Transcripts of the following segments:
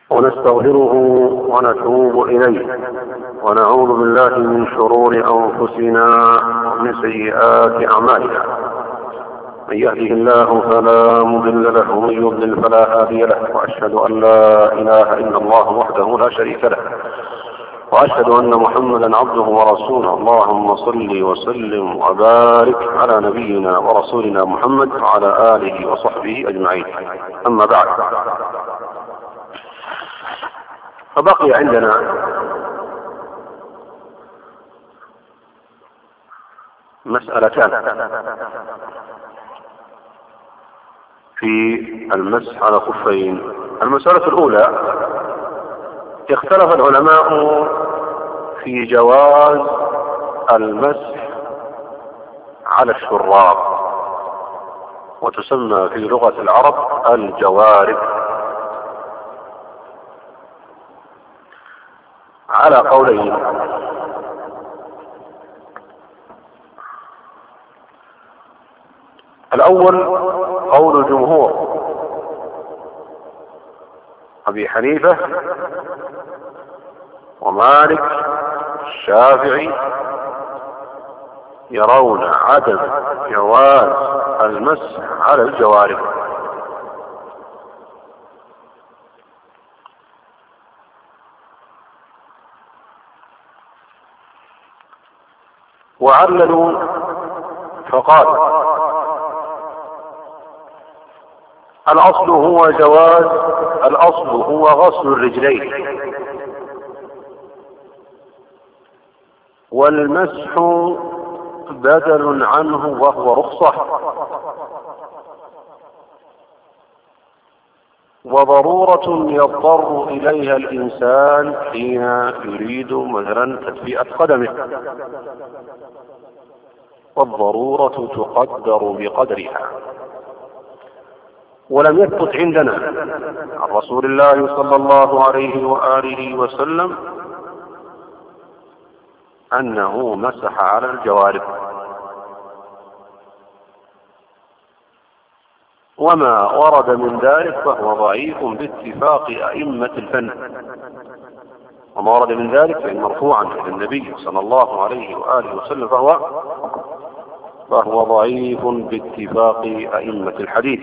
ونستغفره ونتوب إليه ونعوذ بالله من شرور أنفسنا ومن سيئات أعمالنا. من يهده الله فلا مضل له ومن يضلل فلا هادي له، وأشهد أن لا إله إلا الله وحده لا شريك له، وأشهد أن محمدا عبده ورسوله. اللهم صل وسلم وبارك على نبينا ورسولنا محمد وعلى آله وصحبه أجمعين. أما بعد، فبقي عندنا مسألتان في المسح على الخفين. المسألة الأولى: اختلف العلماء في جواز المسح على الشراب، وتسمى في لغة العرب الجوارب، على قولين. الأول قول الجمهور: أبي حنيفة ومالك الشافعي يرون عدم جواز المسح على الجوارب، وعللوا فقالوا: الأصل هو غسل الرجلين، والمسح بدل عنه وهو رخصة، وضرورة يضطر إليها الإنسان حين يريد مثلا تدفئة قدمه، والضرورة تقدر بقدرها. ولم يثبت عندنا عن رسول الله صلى الله عليه وآله وسلم أنه مسح على الجوارب، وما ورد من ذلك فهو ضعيف باتفاق أئمة الفن، وما ورد من ذلك فإن مرفوعا إلى النبي صلى الله عليه وآله وسلم فهو ضعيف باتفاق أئمة الحديث.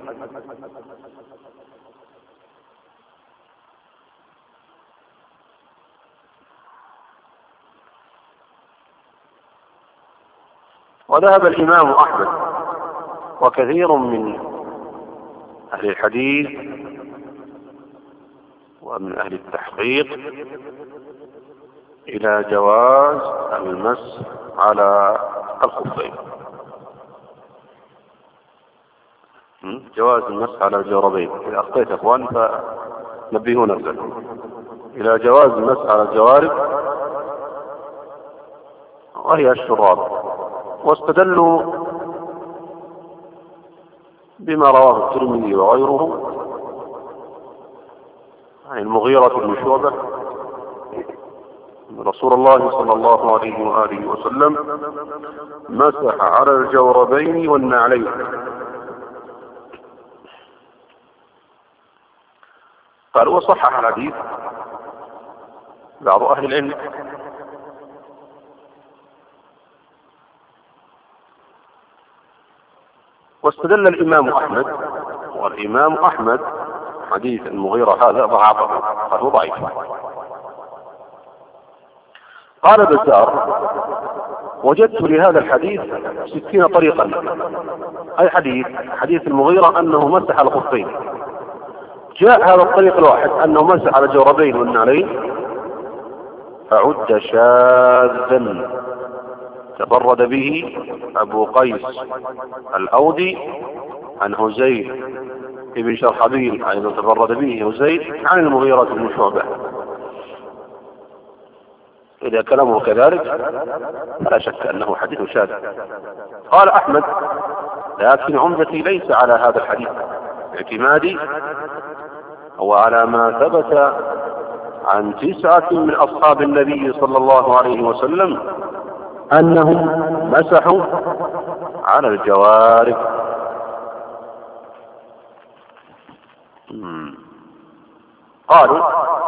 وذهب الإمام أحمد وكثير من أهل الحديث ومن أهل التحقيق إلى جواز المسح على الخفين، جواز المسح على الجوربين. إذا أخطيت أخوان فنبهوا نفسكم إلى جواز المسح على الجوارب وهي الشراب، واستدلوا بما رواه الترمذي وغيره عن المغيرة بن شعبة رسول الله صلى الله عليه وآله وسلم مسح على الجوربين والنعلين. قال: وصحح الحديث بعض أهل العلم. واستدل الإمام أحمد، والإمام أحمد حديث المغيرة هذا ضعفه، فهو ضعيف. قال بزار: وجدت لهذا الحديث 60 طريقا. أي حديث المغيرة أنه مسح على الخفين، جاء هذا الطريق الواحد أنه مسح على الجوربين والنعلين فعد شاذا تفرد به أبو قيس الأودي عن هزيل ابن شرحبيل، أيضا تفرد به هزيل عن المغيرة بن شعبة. إذا كلامه كذلك فلا شك أنه حديث شاذ. قال أحمد: لكن عمدتي ليس على هذا الحديث، اعتمادي هو على ما ثبت عن 9 من أصحاب النبي صلى الله عليه وسلم أنهم مسحوا على الجوارب. قالوا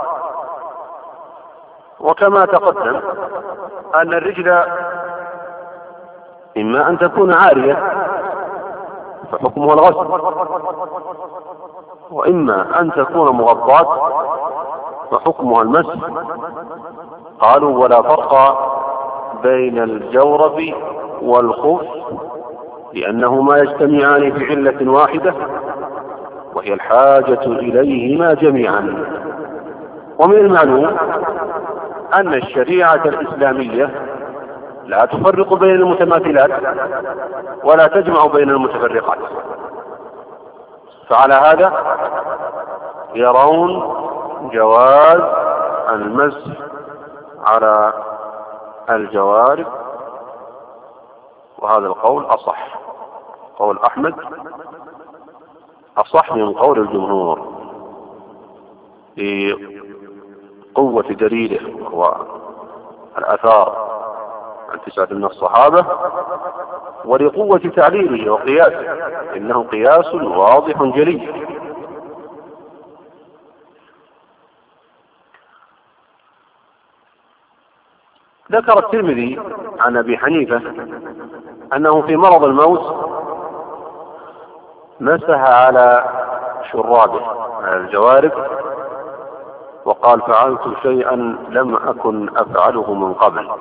وكما تقدم أن الرجل إما أن تكون عارية فحكمها الغسل، وإما أن تكون مغطاة فحكمها المسح. قالوا ولا فرق بين الجورب والخف لأنهما يجتمعان في علة واحدة وهي الحاجة إليهما جميعا. ومن المعلوم أن الشريعة الإسلامية لا تفرق بين المتماثلات ولا تجمع بين المتفرقات، فعلى هذا يرون جواز المسح على الجوارب، وهذا القول أصح، قول أحمد أصح من قول الجمهور لقوة دليله وهو الآثار عن 9 من الصحابة، ولقوة تعليله وقياسه، إنه قياس واضح جلي. ذكر الترمذي عن أبي حنيفة أنه في مرض الموت مسح على شرابه على الجوارب وقال فعلت شيئا لم أكن أفعله من قبل،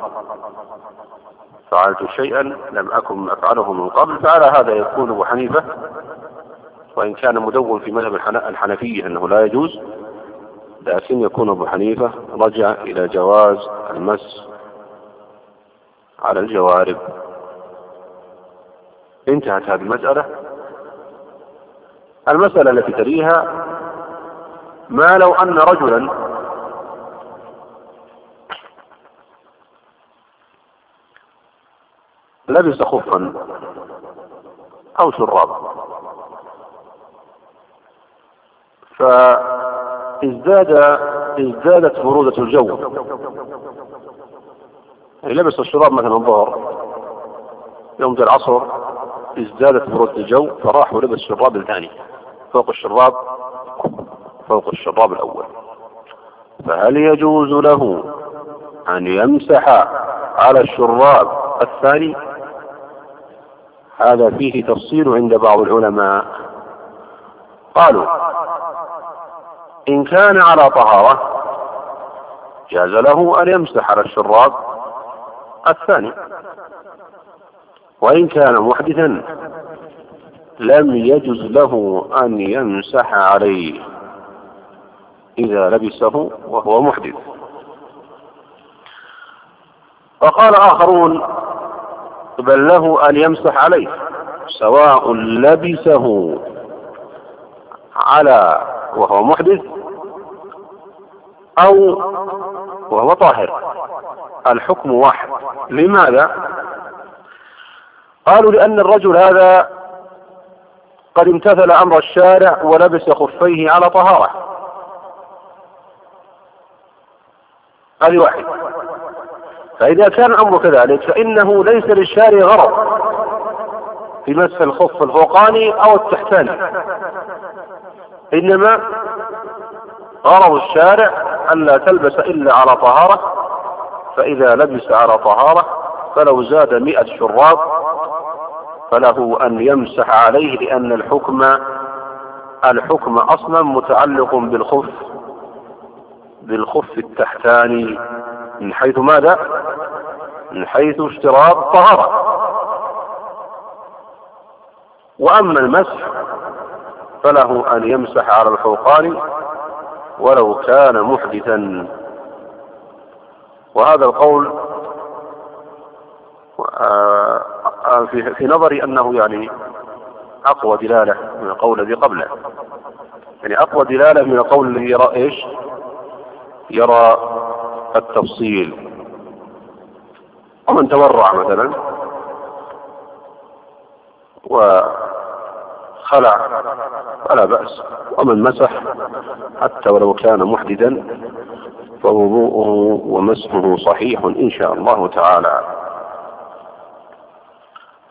فعلت شيئا لم أكن أفعله من قبل. فعلى هذا يكون أبو حنيفة، وإن كان مدون في مذهب الحنفية أنه لا يجوز، لكن يكون أبو حنيفة رجع إلى جواز المس على الجوارب. انتهت هذه المسألة. المسألة التي تليها ما لو أن رجلا لبس خفا أو شراب فازدادت برودة الجو، يعني لبس الشراب مثلا الظهر يوم العصر ازدادت برودة الجو فراح ولبس الشراب الثاني فوق الشراب الأول، فهل يجوز له أن يمسح على الشراب الثاني؟ هذا فيه تفصيل عند بعض العلماء. قالوا إن كان على طهارة جاز له أن يمسح على الشراب الثاني، وإن كان محدثا لم يجوز له أن يمسح عليه إذا لبسه وهو محدث. وقال آخرون بل له أن يمسح عليه سواء لبسه على وهو محدث أو وهو طاهر، الحكم واحد. لماذا؟ قالوا لأن الرجل هذا قد امتثل أمر الشارع ولبس خفيه على طهارة، هذه واحد. فإذا كان الأمر كذلك فإنه ليس للشارع غرض في مسح الخف الفوقاني أو التحتاني، إنما غرض الشارع ألا تلبس إلا على طهارة، فإذا لبس على طهارة فلو زاد 100 شراب فله أن يمسح عليه، لأن الحكم أصلا متعلق بالخف التحتاني من حيث ماذا؟ من حيث اشتراط طهارة. وأما المسح فله أن يمسح على الفوقاني ولو كان محدثا. وهذا القول في نظري أنه يعني أقوى دلالة من القول الذي قبله، يعني أقوى دلالة من القول الذي يرى إيش؟ يرى التفصيل. ومن تورع مثلا وخلع فلا بأس، ومن مسح حتى ولو كان محدثا فوضوءه ومسحه صحيح إن شاء الله تعالى.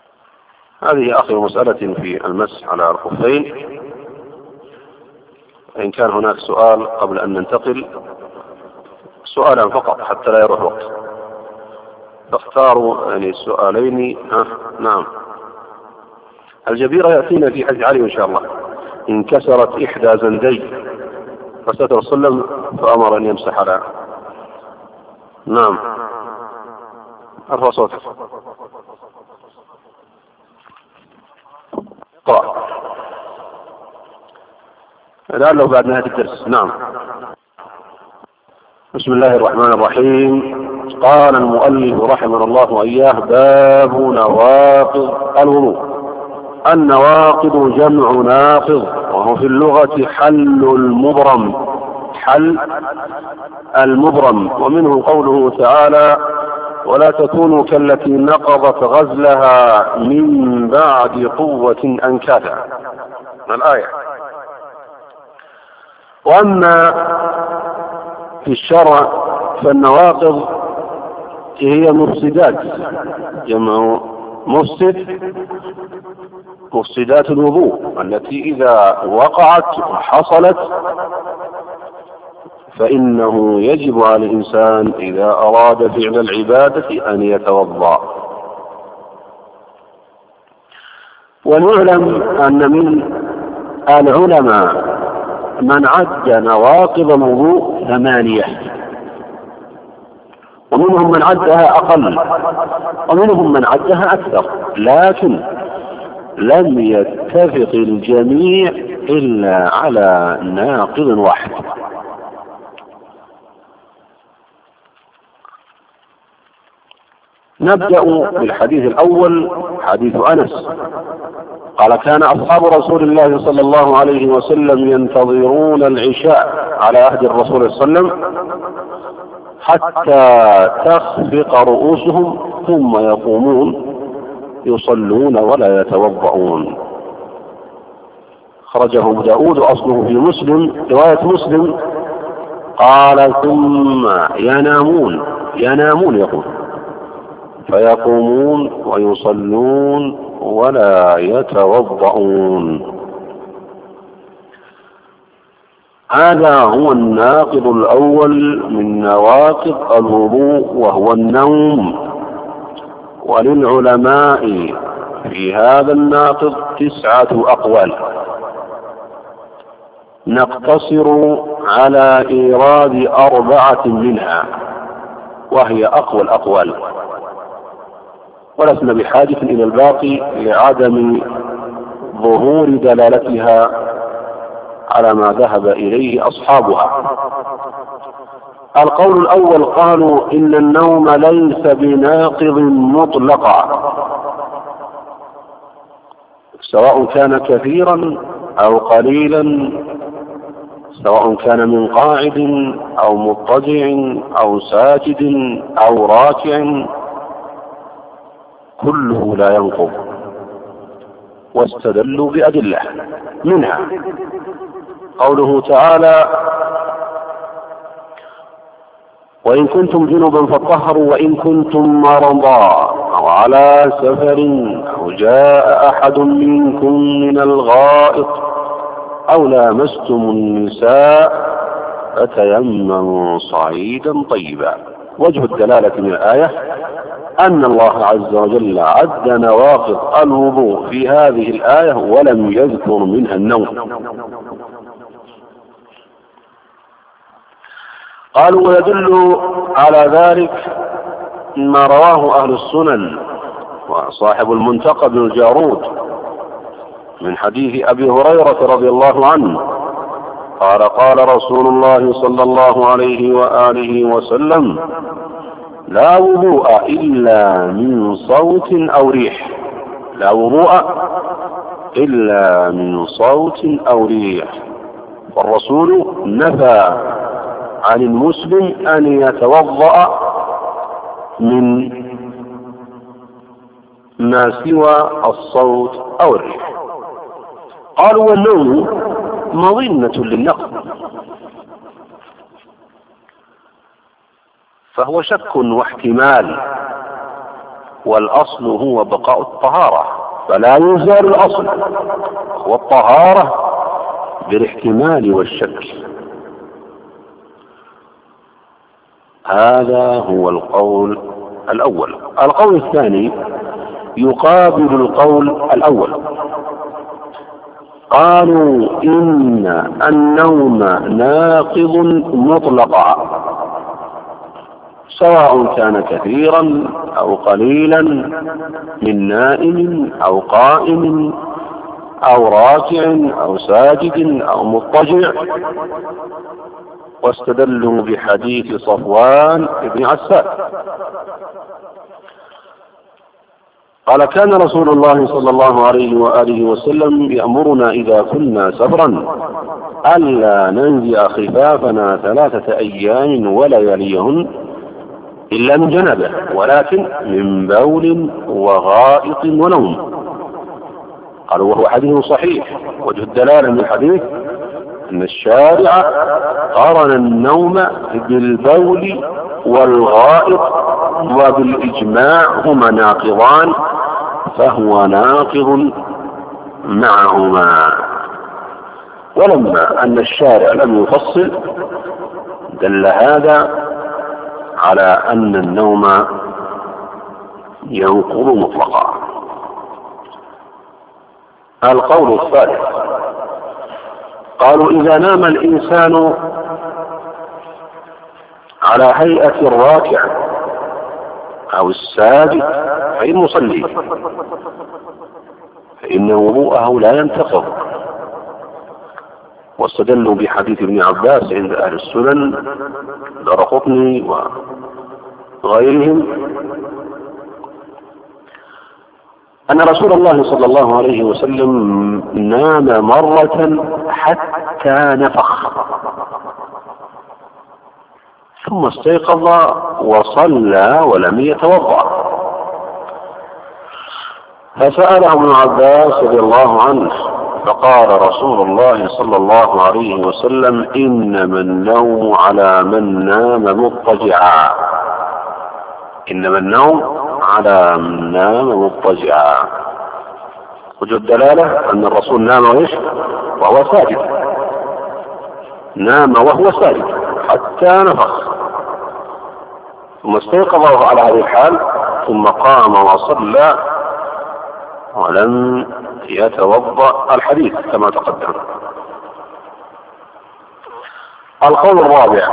هذه آخر مسألة في المسح على الخفين. إن كان هناك سؤال قبل أن ننتقل، سؤالا فقط حتى لا يروح وقت، فاختاروا يعني سؤالين. نعم. الجبيرة يأتينا في حديث علي إن شاء الله. انكسرت إحدى زندي فستر صلى فأمر أن يمسح على. نعم. ارفع صوتك. اقرأ لعله بعد نهاية الدرس. نعم. بسم الله الرحمن الرحيم. قال المؤلف رحمه الله وإياه: باب نواقض الوضوء. النواقض جمع ناقض، وهو في اللغة حل المبرم، حل المبرم. ومنه قوله تعالى: ولا تكونوا كالتي نقضت غزلها من بعد قوة أنكاثا، الآية. وأما في الشرع فالنواقض هي مفسدات، جمع مفسد، مفسدات الوضوء التي إذا وقعت وحصلت فإنه يجب على الإنسان إذا أراد فعل العبادة أن يتوضأ. ونعلم أن من العلماء من عد نواقض الوضوء 8، ومنهم من عدها أقل ومنهم من عدها أكثر، لكن لم يتفق الجميع إلا على ناقض واحد. نبدأ بالحديث الأول، حديث أنس قال: كان أصحاب رسول الله صلى الله عليه وسلم ينتظرون العشاء على عهد الرسول صلى الله عليه وسلم حتى تخفق رؤوسهم ثم يقومون يصلون ولا يتوضؤون. خرجه أبو داود وأصله في مسلم، رواية مسلم. قال: ثم ينامون يقول فيقومون ويصلون ولا يتوضؤون. هذا هو الناقض الأول من نواقض الوضوء، وهو النوم. وللعلماء في هذا الناقض 9 أقوال، نقتصر على إيراد 4 منها وهي أقوى الأقوال، ولسنا بحاجة إلى الباقي لعدم ظهور دلالتها على ما ذهب إليه أصحابها. القول الأول قالوا إن النوم ليس بناقض مطلقا، سواء كان كثيرا أو قليلا، سواء كان من قاعد أو مضطجع أو ساجد أو راكع، كله لا ينقض. واستدلوا بأدلة، منها قوله تعالى: وإن كنتم جنبا فطهروا وإن كنتم مرضى أو على سفر أو جاء أحد منكم من الغائط أو لامستم النساء فتيمموا صعيدا طيبا. وجه الدلالة من الآية أن الله عز وجل عد نواقض الوضوء في هذه الآية ولم يذكر منها النوم. قالوا: ويدل على ذلك ما رواه أهل السنن وصاحب المنتقى بن الجارود من حديث أبي هريرة رضي الله عنه قال: قال رسول الله صلى الله عليه وآله وسلم: لا وضوء إلا من صوت أو ريح، لا وضوء إلا من صوت أو ريح. والرسول نفى عن المسلم أن يتوضأ من ما سوى الصوت أو الريح. قالوا: والنوم مظنة للنقض، فهو شك واحتمال، والأصل هو بقاء الطهارة، فلا يزال الأصل والطهارة، بالاحتمال والشك. هذا هو القول الأول. القول الثاني يقابل القول الأول. قالوا إن النوم ناقض مطلقا، سواء كان كثيرا أو قليلا، من نائم أو قائم أو راكع أو ساجد أو مضطجع، واستدلوا بحديث صفوان بن عسال قال: كان رسول الله صلى الله عليه وآله وسلم يأمرنا إذا كنا سفرا ألا ننزع خفافنا 3 أيام ولياليهن إلا من جنابه، ولكن من بول وغائط ونوم. قالوا: وهو حديث صحيح. وجه الدلالة من الحديث أن الشارع قارن النوم بالبول والغائط، وبالإجماع هما ناقضان، فهو ناقض معهما. ولما أن الشارع لم يفصل دل هذا على أن النوم ينقض مطلقا. القول الثالث قالوا: إذا نام الإنسان على هيئة الراكع أو الساجد فإن مصلي، فإن وضوءه لا ينتقض. واستدلوا بحديث ابن عباس عند أهل السنن دارقطني وغيرهم أن رسول الله صلى الله عليه وسلم نام مرة حتى نفخ، ثم استيقظ وصلى ولم يتوضأ. فسأله ابن عباس رضي الله عنه فقال رسول الله صلى الله عليه وسلم: إنما النوم على من نام مضطجعا، إنما النوم على من نام مضطجعا. وجه الدلالة أن الرسول نام وهو ساجد، نام وهو ساجد حتى نفخ، ثم استيقظ على هذه الحال، ثم قام وصلى ولم يتوضأ، الحديث كما تقدم. القول الرابع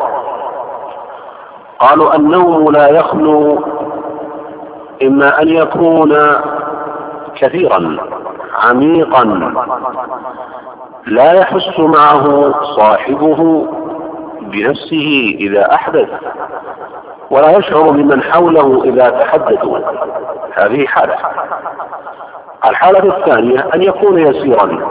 قالوا: النوم لا يخلو إما أن يكون كثيرا عميقا لا يحس معه صاحبه بنفسه إذا أحدث، ولا يشعر بمن حوله إذا تحدثوا، هذه حالة. الحالة الثانية أن يكون يسيرا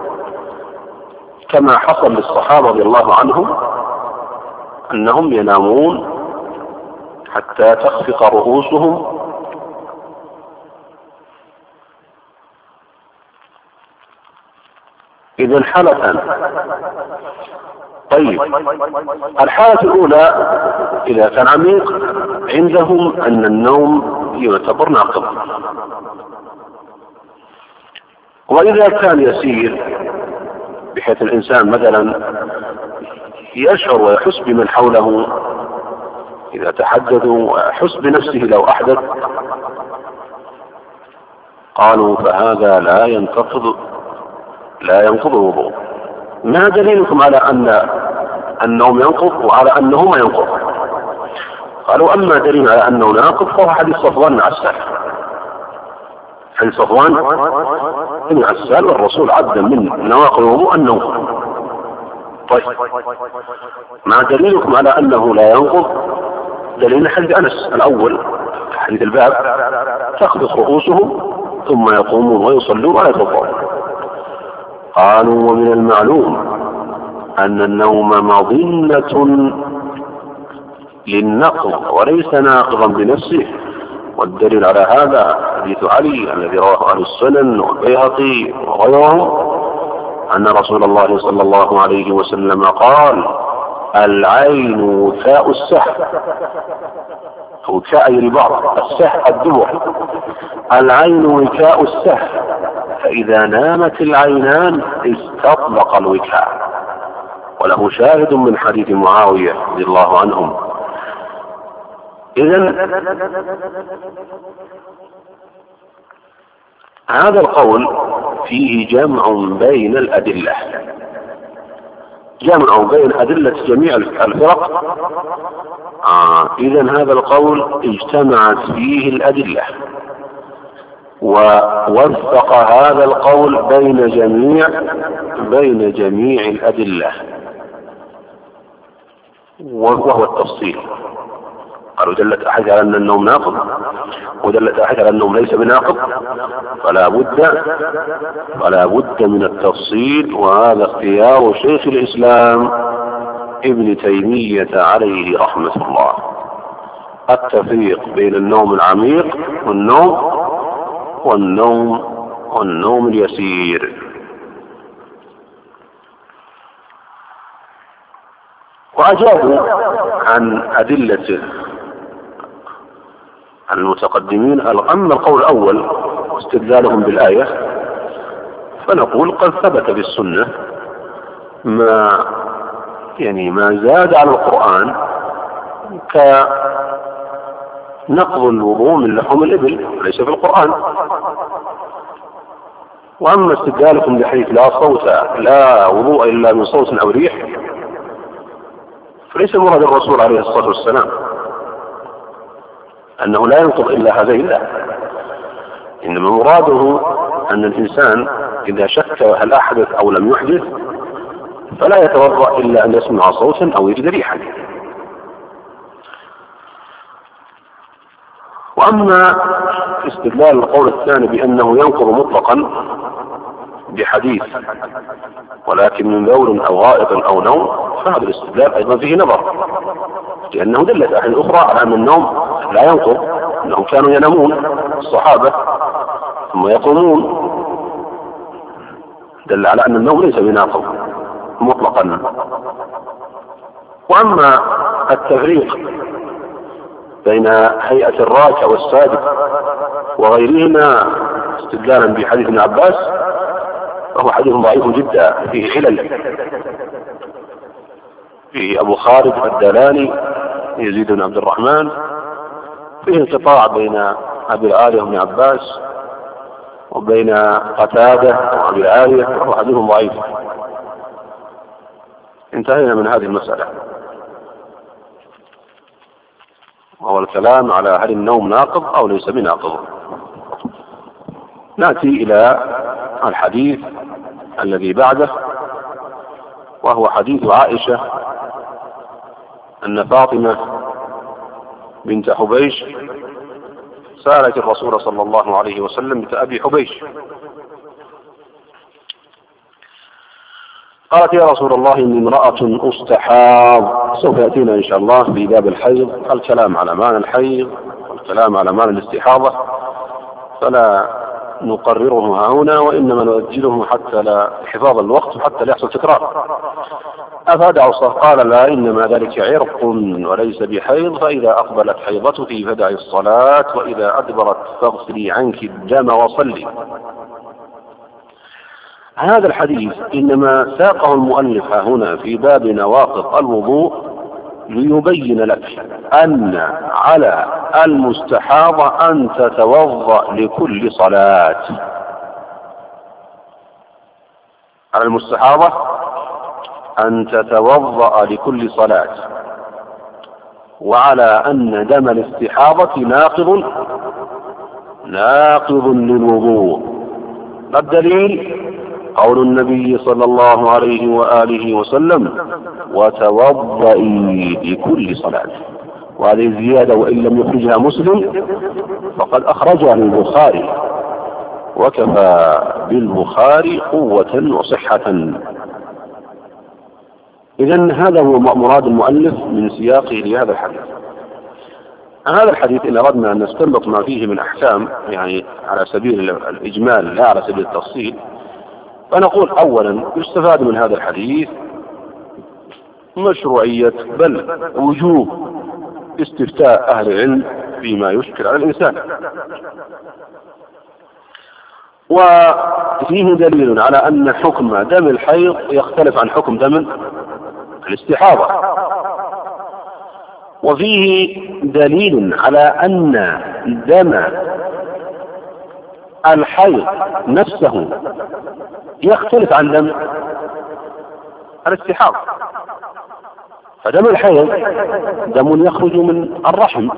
كما حصل للصحابة رضي الله عنهم أنهم ينامون حتى تخفق رؤوسهم، إذن حالتان. طيب، الحالة الأولى إذا كان عميق عندهم أن النوم يعتبر ناقض، وإذا كان يسير بحيث الإنسان مثلا يشعر ويحس بمن حوله إذا تحدثوا ويحس بنفسه لو أحدث، قالوا فهذا لا ينقض الوضوء. ما دليلكم على أن النوم ينقض وعلى أنهما ينقض؟ قالوا: أما دليل على أنه ناقض فهو حديث صفوان بن عسال، حديث صفوان بن عسال، والرسول عد من نواقض الوضوء النوم. طيب، ما دليلكم على أنه لا ينقض؟ دليل حديث أنس الأول، حديث الباب: تخفق رؤوسهم ثم يقومون ويصلون ولا يتوضؤون. قالوا: ومن المعلوم أن النوم مظنة للنقض وليس ناقضا بنفسه، والدليل على هذا حديث علي الذي رواه أهل السنن والبيهقي وغيرهم أن رسول الله صلى الله عليه وسلم قال: العين وكاء السحر، وكاء البعض السحر الدبر، العين وكاء السحر، فإذا نامت العينان استطلق الوكاء. وله شاهد من حديث معاوية رضي الله عنهم. إذن هذا القول فيه جمع بين الأدلة، جمع بين أدلة جميع الفرق. إذن هذا القول اجتمعت فيه الأدلة، ووفق هذا القول بين جميع الأدلة، وهو التفصيل. قالوا دلت أحد على أن النوم ناقض، ودلت أحد على النوم ليس بناقض، فلا بد من التفصيل. وهذا اختيار شيخ الإسلام ابن تيمية عليه رحمة الله، التفريق بين النوم العميق والنوم اليسير. وأجابوا عن أدلة المتقدمين. أما القول الأول استدلالهم بالآية، فنقول قد ثبت بالسنة ما زاد على القرآن كنقض الوضوء من لحوم الإبل، ليس في القرآن. وأما استدلالكم بحيث لا وضوء إلا من صوت أو ريح، فليس مراد الرسول عليه الصلاة والسلام أنه لا ينقض إلا هذين، لا، إنما مراده أن الإنسان إذا شك هل أحدث أو لم يحدث فلا يتوضأ إلا أن يسمع صوتا أو يجد ريحا. وأما استدلال القول الثاني بأنه ينقض مطلقا بحديث ولكن من بول أو غائط أو نوم، فهذا الاستدلال أيضا فيه نظر، لأنه دلت أحد أخرى على أن النوم لا ينقض، أنهم كانوا ينامون الصحابة ثم يقومون، دل على أن النوم ليس بناقض مطلقا. وأما التفريق بين هيئة الراكع والساجد وغيرهما استدلالا بحديث ابن عباس، فهو حديث ضعيف جدا، فيه علل، فيه أبو خالد الدلاني يزيد بن عبد الرحمن، فيه انقطاع بين أبي العالية وابن عباس وبين قتادة وأبي العالية، فهو حديث ضعيف. انتهينا من هذه المسألة، وهو الكلام على هل النوم ناقض أو ليس بناقض. نأتي إلى الحديث الذي بعده، وهو حديث عائشة أن فاطمة بنت حبيش سألت الرسول صلى الله عليه وسلم بأبي حبيش، قالت يا رسول الله إني امرأة أستحاض. سوف يأتينا إن شاء الله في باب الحيض الكلام على معنى الحيض والكلام على معنى الاستحاضة، فلا نقرره هنا، وإنما نؤجله حتى لا حفاظ الوقت وحتى لا يحصل تكرار. أفادع الصلاة؟ قال لا، إنما ذلك عرق وليس بحيض، فإذا أقبلت حيضتك فدعي الصلاة، وإذا أدبرت فاغسلي عنك الدم وصلي. هذا الحديث إنما ساقه المؤلف هنا في باب نواقض الوضوء ليبين لك أن على المستحاضة أن تتوضأ لكل صلاة. على المستحاضة أن تتوضأ لكل صلاة، وعلى أن دم الاستحاضة ناقض للوضوء. الدليل قول النبي صلى الله عليه وآله وسلم وتوضئي لكل صلاة، وهذه زيادة وإن لم يخرجها مسلم فقد أخرجها البخاري، وكفى بالبخاري قوة وصحة. إذن هذا هو مراد المؤلف من سياقه لهذا الحديث. هذا الحديث إن أردنا أن نستنبط ما فيه من أحكام يعني على سبيل الإجمال لا على سبيل التفصيل، فنقول أولا يستفاد من هذا الحديث مشروعية بل وجوب استفتاء أهل العلم فيما يشكل على الإنسان. وفيه دليل على أن حكم دم الحيض يختلف عن حكم دم الاستحاضة، وفيه دليل على أن دم الحيض نفسه يختلف عن دم الاستحاضة. فدم الحيض دم يخرج من الرحم،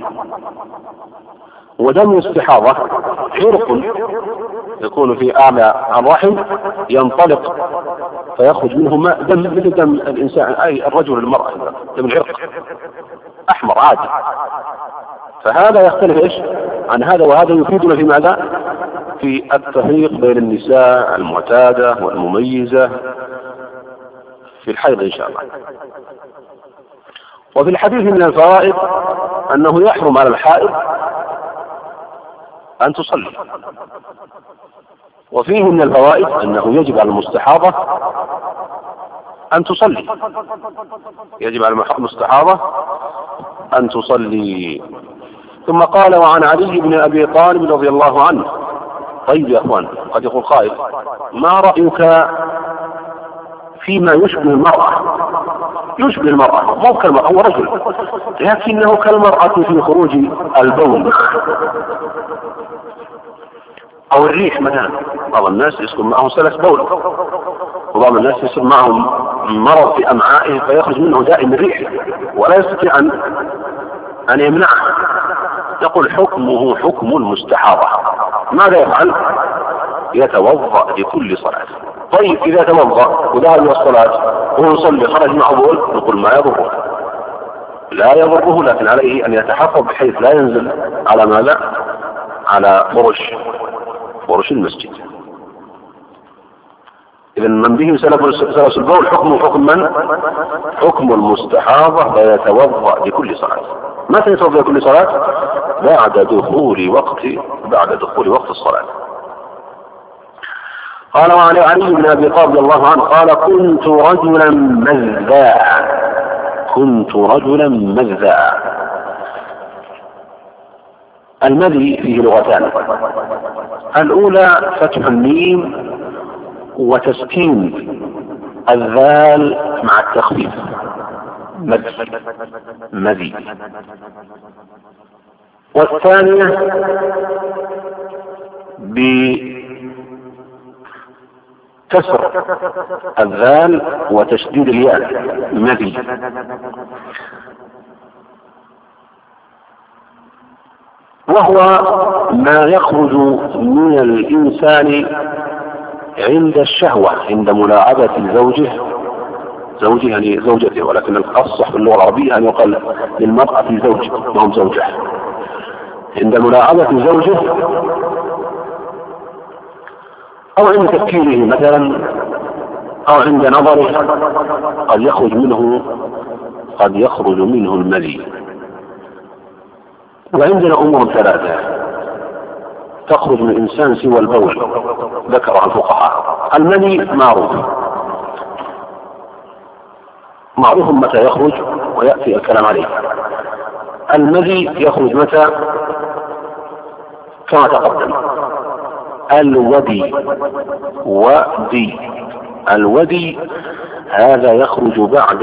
ودم الاستحاضة عرق يكون في أعلى الرحم ينطلق فيخرج منه ماء دم مثل دم الإنسان، أي الرجل المرأة، دم العرق أحمر عادي. فهذا يختلف إيش عن هذا، وهذا يفيدنا في ماذا؟ في التفريق بين النساء المعتادة والمميزة في الحيض إن شاء الله. وفي الحديث من الفوائد أنه يحرم على الحائض أن تصلي، وفيه من الفوائد أنه يجب على المستحاضة أن تصلي، يجب على المستحاضة أن تصلي. ثم قال: وعن علي بن أبي طالب رضي الله عنه. طيب يا أخوان، قد يقول قائل: ما رأيك فيما يشبه المرأة؟ يشبه المرأة، مو كالمرأة، هو رجل لكنه كالمرأة في خروج البول أو الريح مثلا. بعض الناس يسكن معهم سلس بول، وبعض الناس يسكن معهم مرض في أمعائه فيخرج منه دائم الريح ولا يستطيع أن يمنعه. يقول حكمه حكم المستحاضة. ماذا يفعل؟ يتوضأ لكل صلاة. طيب إذا توضأ وذهب إلى الصلاة وهو يصلي خرج معه بول، نقول ما يضره، لا يضره، لكن عليه أن يتحفظ بحيث لا ينزل على ماذا؟ على فرش المسجد. إذا من به سلس البول حكمه حكم من؟ حكم المستحاضة، فيتوضأ لكل صلاة. متى يتوضأ لكل صلاة؟ بعد دخول وقت الصلاة. قال: وعن علي بن أبي طالب رضي الله عنه قال: كنت رجلا مذاء. المذي فيه لغتان: الأولى فتح الميم وتسكين الذال مع التخفيف، مذي. والثانية بكسر الذال وتشديد الياء، مذي. وهو ما يخرج من الإنسان عند الشهوة، عند ملاعبة زوجه يعني زوجته، ولكن الأصح في اللغة العربية أن يقال للمرأة في زوج وهم زوجه. عند ملاعبة زوجه أو عند تفكيره مثلا أو عند نظره قد يخرج منه المذي. وعندنا أمور ثلاثة تخرج من الإنسان سوى البول ذكرها الفقهاء. المذي معروف متى يخرج ويأتي الكلام عليه. المذي يخرج متى؟ كما تقدم: الودي هذا يخرج بعد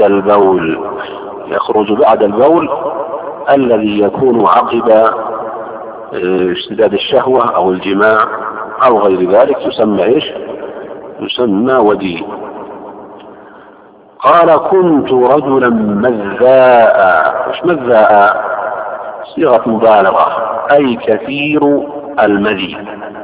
البول الذي يكون عقب اشتداد الشهوة أو الجماع أو غير ذلك، يسمى ودي. قال: كنت رجلا مذاء. مش مذاء، صيغة مبالغة، أي كثير المذي،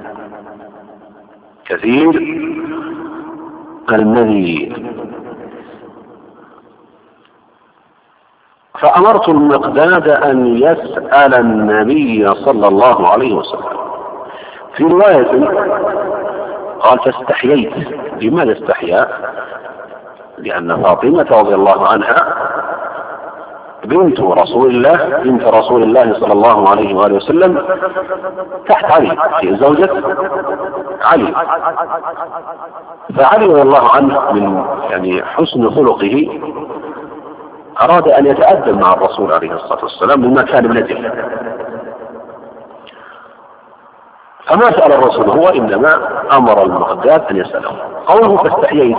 فأمرت المقداد أن يسأل النبي صلى الله عليه وسلم. في رواية قال: فاستحييت. لماذا استحيا؟ لأن فاطمة رضي الله عنها بنت رسول الله صلى الله عليه وآله وسلم تحت علي، في زوجة علي. فعلي رضي الله عنه من حسن خلقه أراد أن يتأدب مع الرسول عليه الصلاة والسلام بما كان ابنته، فما سأل الرسول، هو إنما أمر المقداد أن يسأله. قوله فاستحييت،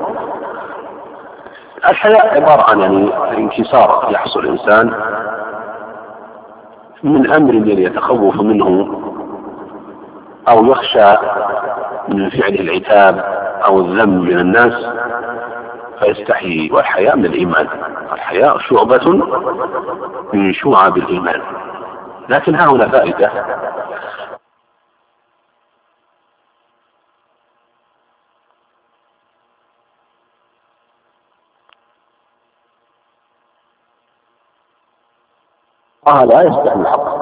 الحياء عبارة عن انكسار يحصل الإنسان من أمر يتخوف منه أو يخشى من فعله العتاب أو الذم من الناس فيستحيي. والحياء من الإيمان، الحياء شعبة من شعب الإيمان. لكن ها هنا فائدة، لا يستحي الحق.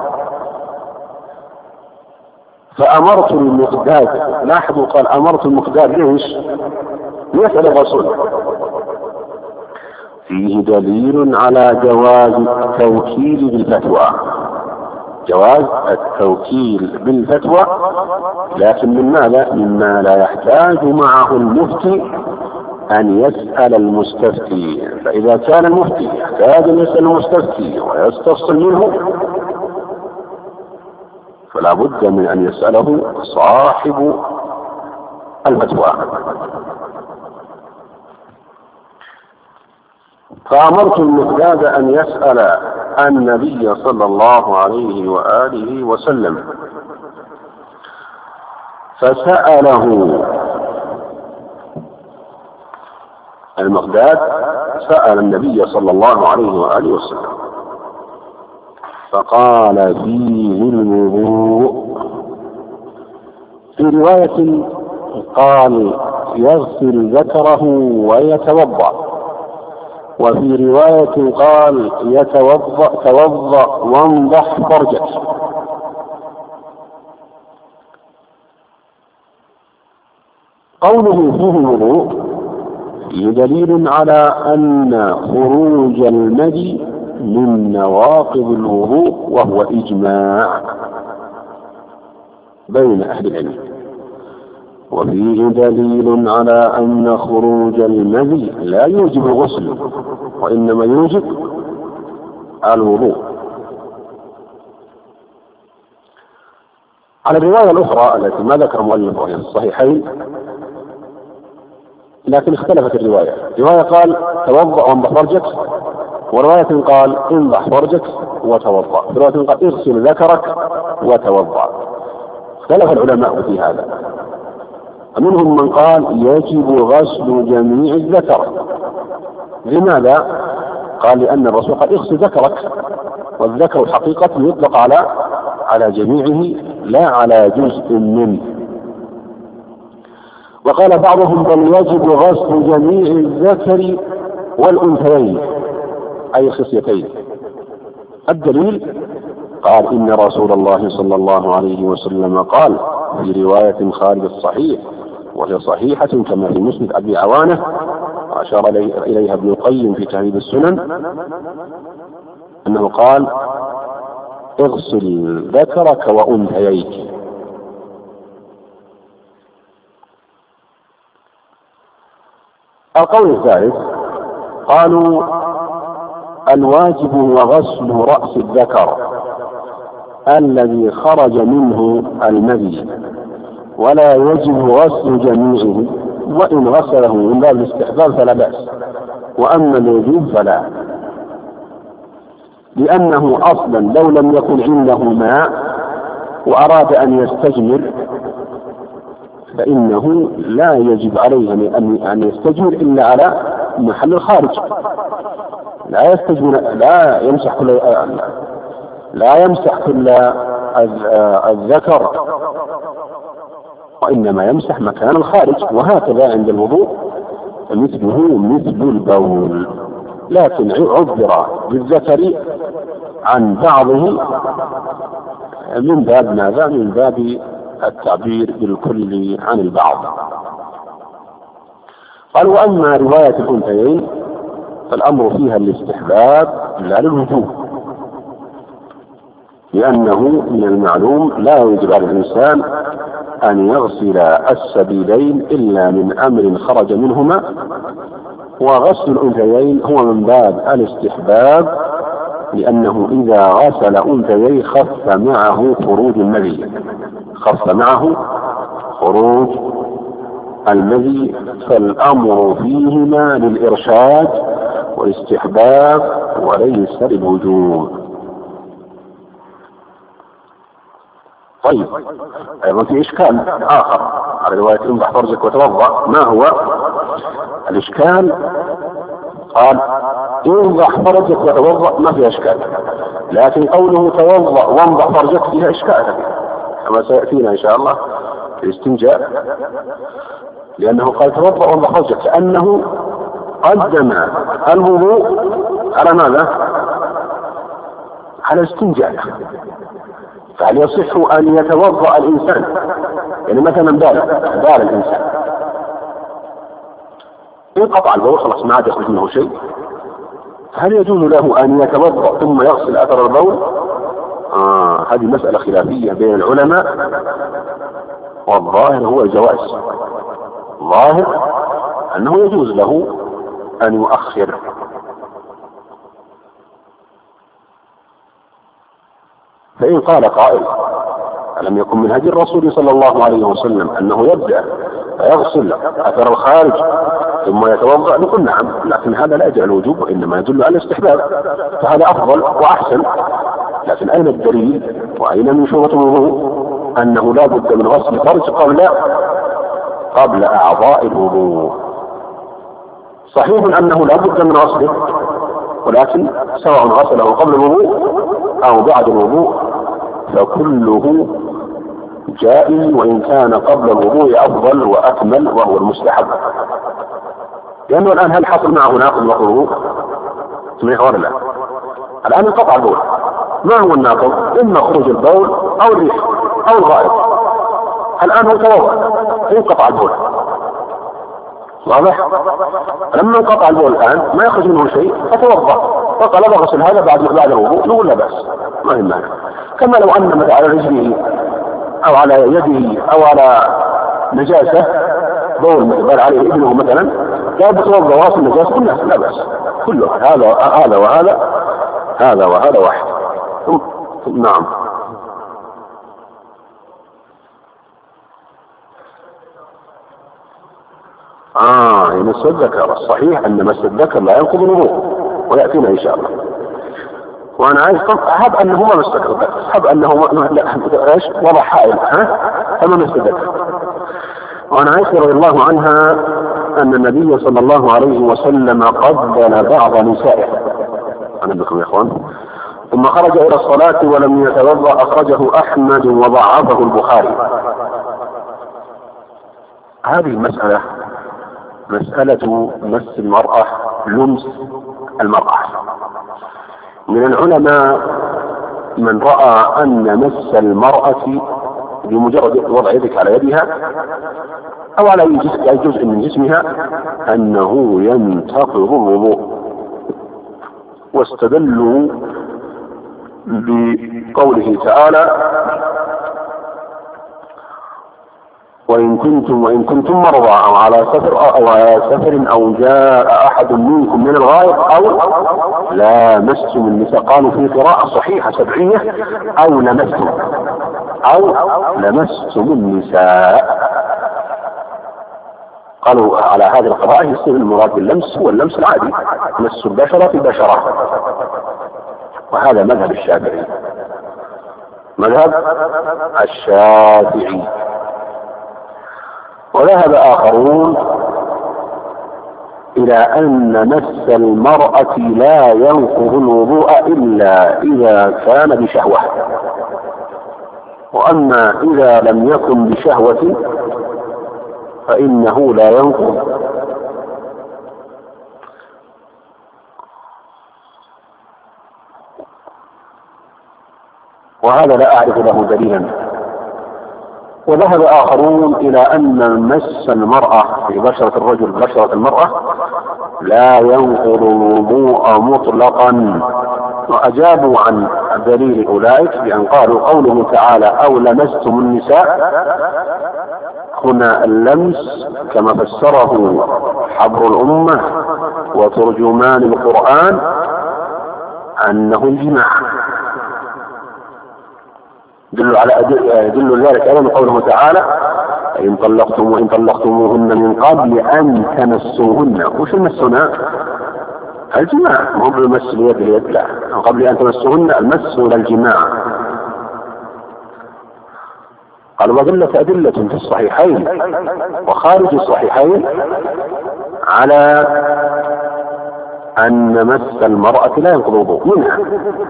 فأمرت المقداد، لاحظوا قال أمرت المقداد ليش؟ يسأل الرسول. فيه دليل على جواز التوكيل بالفتوى، جواز التوكيل بالفتوى، لكن من ماذا؟ مما لا يحتاج معه المفتي أن يسأل المستفتي. فإذا كان المفتي يحتاج أن يسأل المستفتي ويستفصل منه فلا بد من أن يسأله صاحب الفتوى. فأمرت المقداد أن يسأل النبي صلى الله عليه وآله وسلم، فسأله المقداد، سأل النبي صلى الله عليه وآله وسلم فقال فيه الوضوء. في رواية قال يغسل ذكره ويتوضأ، وفي رواية قال توضأ وانضح فرجك. قوله فيه الوضوء دليل على أن خروج المدي من نواقض الوضوء، وهو إجماع بين أهل العلم. وفيه دليل على أن خروج المدي لا يوجب الغسل، وإنما يوجب الوضوء. على الرواية الأخرى التي ما ذكر مؤلف وهي الصحيحين، لكن اختلفت الرواية. رواية قال توضأ وانضح فرجك، ورواية قال انضح فرجك وتوضأ، ورواية قال اغسل ذكرك وتوضأ. اختلف العلماء في هذا، منهم من قال يجب غسل جميع الذكر. لماذا؟ قال لأن الرسول قال اغسل ذكرك، والذكر حقيقة يطلق على جميعه لا على جزء منه. وقال بعضهم بل يجب غسل جميع الذكر والأنثيين أي خصيتين. الدليل قال إن رسول الله صلى الله عليه وسلم قال في رواية خارج الصحيح وهي صحيحة كما في مسند أبي عوانة وأشار إليها ابن القيم في تهذيب السنن، أنه قال اغسل ذكرك وأنثييك. القول الثالث قالوا الواجب هو غسل رأس الذكر الذي خرج منه المذي، ولا يجب غسل جميعه، وإن غسله من باب الاستحباب فلا بأس، وأما الوجوب فلا، لأنه أصلا لو لم يكن عنده ماء وأراد أن يستجمر فإنه لا يجب عليه أن يستجمر إلا على محل الخارج. لا يمسح كل الذكر، وإنما يمسح مكان الخارج. وهكذا عند الوضوء مثله مثل البول، لكن عبر بالذكر عن بعضه من باب ماذا؟ من باب التعبير بالكل عن البعض. قال وأما رواية الأنثيين فالأمر فيها الاستحباب لا للوجوب، لأنه من المعلوم لا يجب على الإنسان أن يغسل السبيلين إلا من أمر خرج منهما، وغسل الأنثيين هو من باب الاستحباب، لأنه إذا غسل أنثيين خف معه خروج المذي، خف معه خروج المذي، فالأمر فيهما للإرشاد والاستحباب وليس للوجوب. طيب، أيضا في إشكال آخر على رواية انضح فرجك وتوضأ. ما هو الإشكال؟ قال انضح فرجك وتوضأ ما في إشكال، لكن قوله توضأ وانضح فرجك فيها إشكال كما سيأتينا إن شاء الله في الاستنجاء، لأنه قال توضأ وانضح فرجك كأنه قدم الوضوء على ماذا؟ على الاستنجاء. فهل يصح أن يتوضأ الإنسان؟ يعني مثلا بال الإنسان انقطع البول خلاص ما عاد يخرج منه شيء، هل يجوز له أن يتوضأ ثم يغسل أثر البول؟ هذه مسألة خلافية بين العلماء، والظاهر هو الجواز. الظاهر أنه يجوز له أن يؤخر. فإن قال قائل ألم يكن من هدي الرسول صلى الله عليه وسلم أنه يبدأ فيغسل أثر الخارج ثم يتوضأ؟ نقول نعم، لكن هذا لا يدل على الوجوب وإنما يدل على الاستحباب، فهذا أفضل وأحسن. لكن أين الدليل وأين من شروط الوضوء أنه لا بد من غسل الفرج قبل أعضاء الوضوء؟ صحيح أنه لا بد من غسله، ولكن سواء غسله قبل الوضوء أو بعد الوضوء فكله جائز، وإن كان قبل الوضوء أفضل وأكمل وهو المستحب. لأنه الآن هل حصل معه ناقض الوضوء؟ سمعه ولا لا؟ الآن انقطع البول، ما هو الناقض؟ إما خروج البول أو الريح أو الغائط. الآن هو توضأ انقطع البول، واضح؟ لما انقطع البول الآن ما يخرج منه شيء فتوضأ فقال بغسل هذا بعد الوضوء، نقول لا بأس، ما هي مانع. كما لو أن مثلا على رجله أو على يده أو على نجاسة بول مثل عليه ابنه مثلا لا بتوضأ وغسل النجاسة، قلنا لا بأس، كله هذا وهذا واحد. نعم. يعني مس الذكر، الصحيح أن مس الذكر لا ينقض الوضوء ويأتينا إن شاء الله. وأنا عايز أحب أنه ما مس الذكر، أحب أنه إيش وضع حائل فما مس الذكر. وأنا عائشة رضي الله عنها أن النبي صلى الله عليه وسلم قبل بعض نسائه، أنا بكم يا إخوان، ثم خرج إلى الصلاة ولم يتوضأ، أخرجه أحمد وضعفه البخاري. هذه المسألة مسألة مس المرأة، لمس المرأة. من العلماء من رأى أن مس المرأة بمجرد وضع يدك على يدها أو على أي جزء من جسمها أنه ينتقض الوضوء، واستدلوا بقوله تعالى وإن كنتم مرضى أو على سفر أو جاء أحد منكم من الغائط أو لامستم النساء. قالوا في قراءة صحيحة سبعية أو لمستم النساء. قالوا على هذه القراءة يصير المراد باللمس هو اللمس العادي، مس البشرة البشرة، وهذا مذهب الشافعي. وذهب آخرون إلى أن مس المرأة لا ينقض الوضوء إلا إذا كان بشهوة، وأما إذا لم يكن بشهوة فإنه لا ينقض. وهذا لا أعرف له دليلا. وذهب آخرون إلى أن مس المرأة في بشرة الرجل بشرة المرأة لا ينقض الوضوء مطلقا، وأجابوا عن دليل أولئك بأن قالوا قوله تعالى أو لمستم النساء، هنا اللمس كما فسره حبر الأمة وترجمان القرآن أنه الجماع، يدل ذلك أيضا قوله تعالى إن طلقتموهن من قبل أن تمسوهن. وش المسنا؟ الجماع، مو بمس اليد، لا، قبل أن تمسوهن المس للجماع. قال وظلت أدلة في الصحيحين وخارج الصحيحين على أن مس المرأة لا ينقض الوضوء. منها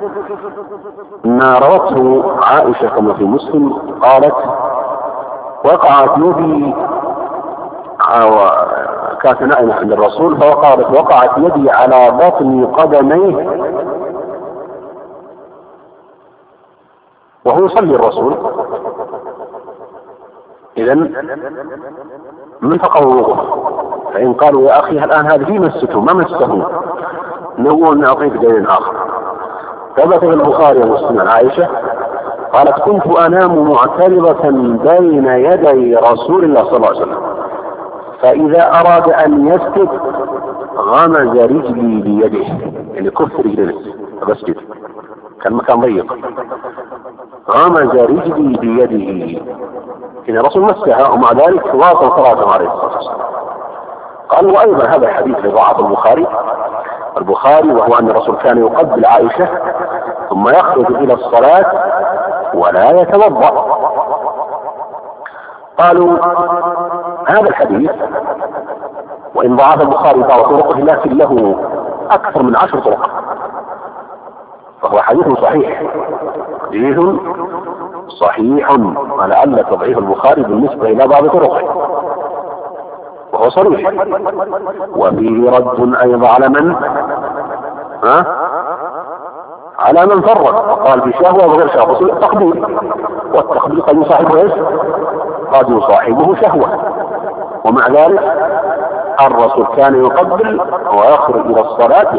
ما روته عائشة كما في مسلم قالت وقعت يدي، كانت نائمة عند الرسول فقالت وقعت يدي على بطن قدميه وهو يصلي الرسول. إذن من فقه الوضوء. فإن قالوا يا أخي الآن هذه مسته ما مسته، نقول نعطيك دليل آخر. ثبت في البخاري ومسلم عائشة قالت كنت أنام معترضة بين يدي رسول الله صلى الله عليه وسلم، فإذا أراد أن يسجد غمز رجلي بيده، يعني كف رجلي فبسجد، كان مكان ضيق، غمز رجلي بيده. إن الرسول مسها ومع ذلك واصل صلاته عليه الصلاة والسلام. قال وأيضا هذا الحديث لضعف البخاري وهو أن الرسول كان يقبل عائشة ثم يخرج إلى الصلاة ولا يتوضأ. قالوا هذا الحديث وإن ضعف البخاري بعض طرقه لكن له أكثر من 10 طرق، فهو حديث صحيح ولعل تضعيف البخاري بالنسبة إلى بعض طرقه وهو صريح. وفيه رد أيضا على من فرق وقال بشهوة وغير شهوة التقبيل، والتقبيل قد يصاحبه شهوة، ومع ذلك الرسول كان يقبل ويخرج إلى الصلاة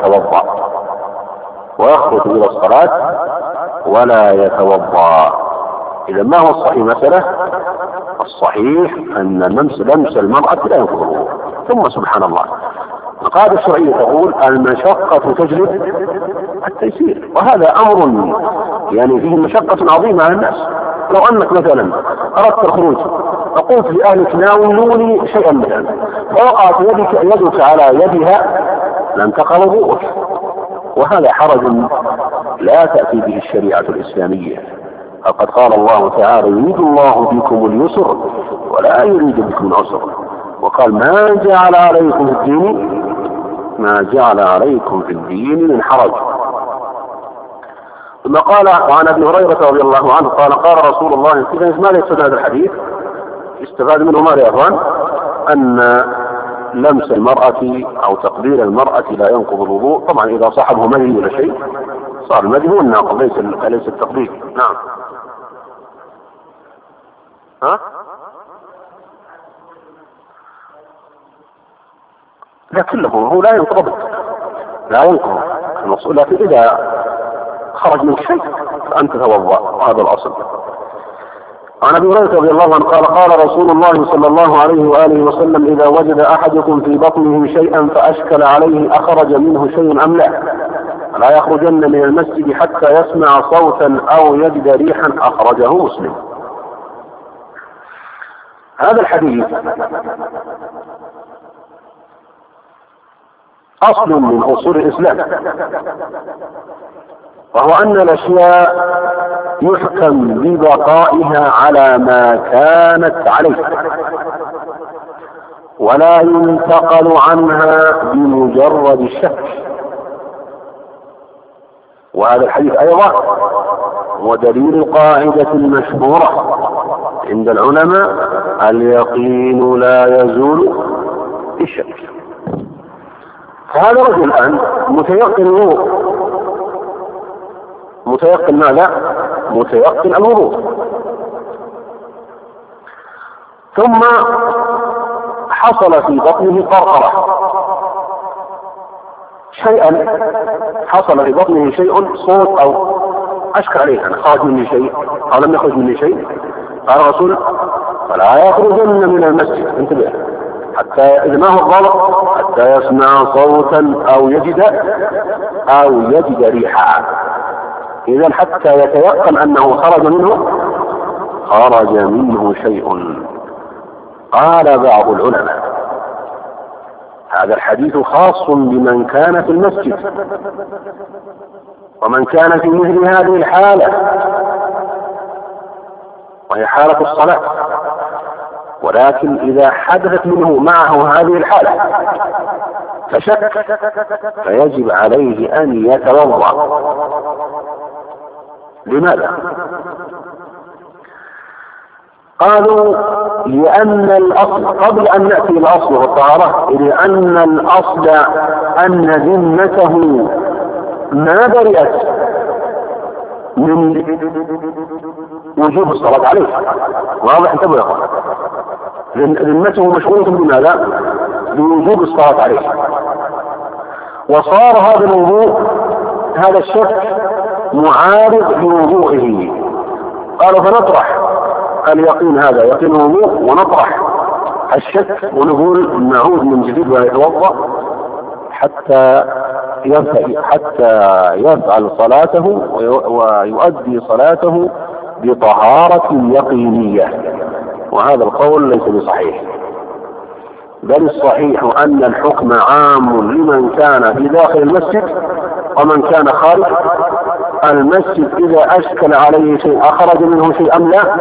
ولا يتوضأ. إذا ما هو الصحيح مسألة؟ الصحيح أن لمس المرأة لا ينقض الوضوء. ثم سبحان الله القاعدة الشرعية تقول المشقة تجلب التيسير، وهذا أمر يعني فيه مشقة عظيمة على الناس. لو أنك مثلا أردت الخروج فقلت لأهلك ناولوني شيئا مثلا فوقعت يدك على يدها لم تقع وضوءك، وهذا حرج لا تأتي به الشريعة الإسلامية. فقد قال الله تعالى يريد الله بكم اليسر ولا يريد بكم العسر، وقال ما جعل عليكم في الدين من حرج. ثم قال عن ابي هريرة رضي الله عنه قال رسول الله ماذا يستفاد هذا الحديث؟ استفاد منه ماذا يا اخوان؟ أن لمس المرأة أو تقبيل المرأة لا ينقض الوضوء، طبعا إذا صاحبه مدي ولا شيء صار المدي هو الناقض ليس التقبيل. نعم. لا كله هو لا ينقض المقصود، لكن إذا خرج من شيء فأنت توضأ، وهذا الأصل. عن ابي هريرة رضي الله عنه قال رسول الله صلى الله عليه وآله وسلم إذا وجد أحدكم في بطنه شيئا فأشكل عليه أخرج منه شيء أم لا يخرجن من المسجد حتى يسمع صوتا أو يجد ريحا، أخرجه مسلم. هذا الحديث أصل من أصول الإسلام، وهو أن الأشياء يحكم ببقائها على ما كانت عليه ولا ينتقل عنها بمجرد الشك. وهذا الحديث أيضا هو دليل القاعدة المشهورة عند العلماء اليقين لا يزول بالشك. فهذا رجل الآن متيقن ماذا؟ متيقن الوضوء، ثم حصل في بطنه قرقرة حصل في بطنه شيء صوت أو أشكى عليه أن خرج مني شيء أو لم يخرج مني شيء. قال الرسول فلا يخرجن من المسجد، انتبه، حتى إذا ما هو الضابط حتى يسمع صوتا أو يجد ريحا. إذن حتى يتيقن أنه خرج منه شيء. قال بعض العلماء هذا الحديث خاص بمن كان في المسجد، ومن كان في مثل هذه الحالة وهي حالة الصلاة، ولكن إذا حدثت منه معه هذه الحالة فشك فيجب عليه أن يتوضأ. لماذا؟ قالوا لأن الأصل، قبل أن نأتي الأصل والطهارة، لأن الأصل أن ذمته ما برئت من وجوب الصلاة عليه. واضح؟ انتبهوا يا اخوان، ذمته مشغولة بماذا؟ بوجوب الصلاة عليه. وصار هذا الوضوء، هذا الشك معارض لوضوئه. قالوا فنطرح اليقين، هذا يقين الوضوء، ونطرح الشك ونقول نعود من جديد ويتوضأ حتى يفعل صلاته ويؤدي صلاته بطهارة يقينية. وهذا القول ليس بصحيح، بل الصحيح أن الحكم عام لمن كان في داخل المسجد ومن كان خارج المسجد. إذا أشكل عليه شيء أخرج منه شيء أم لا،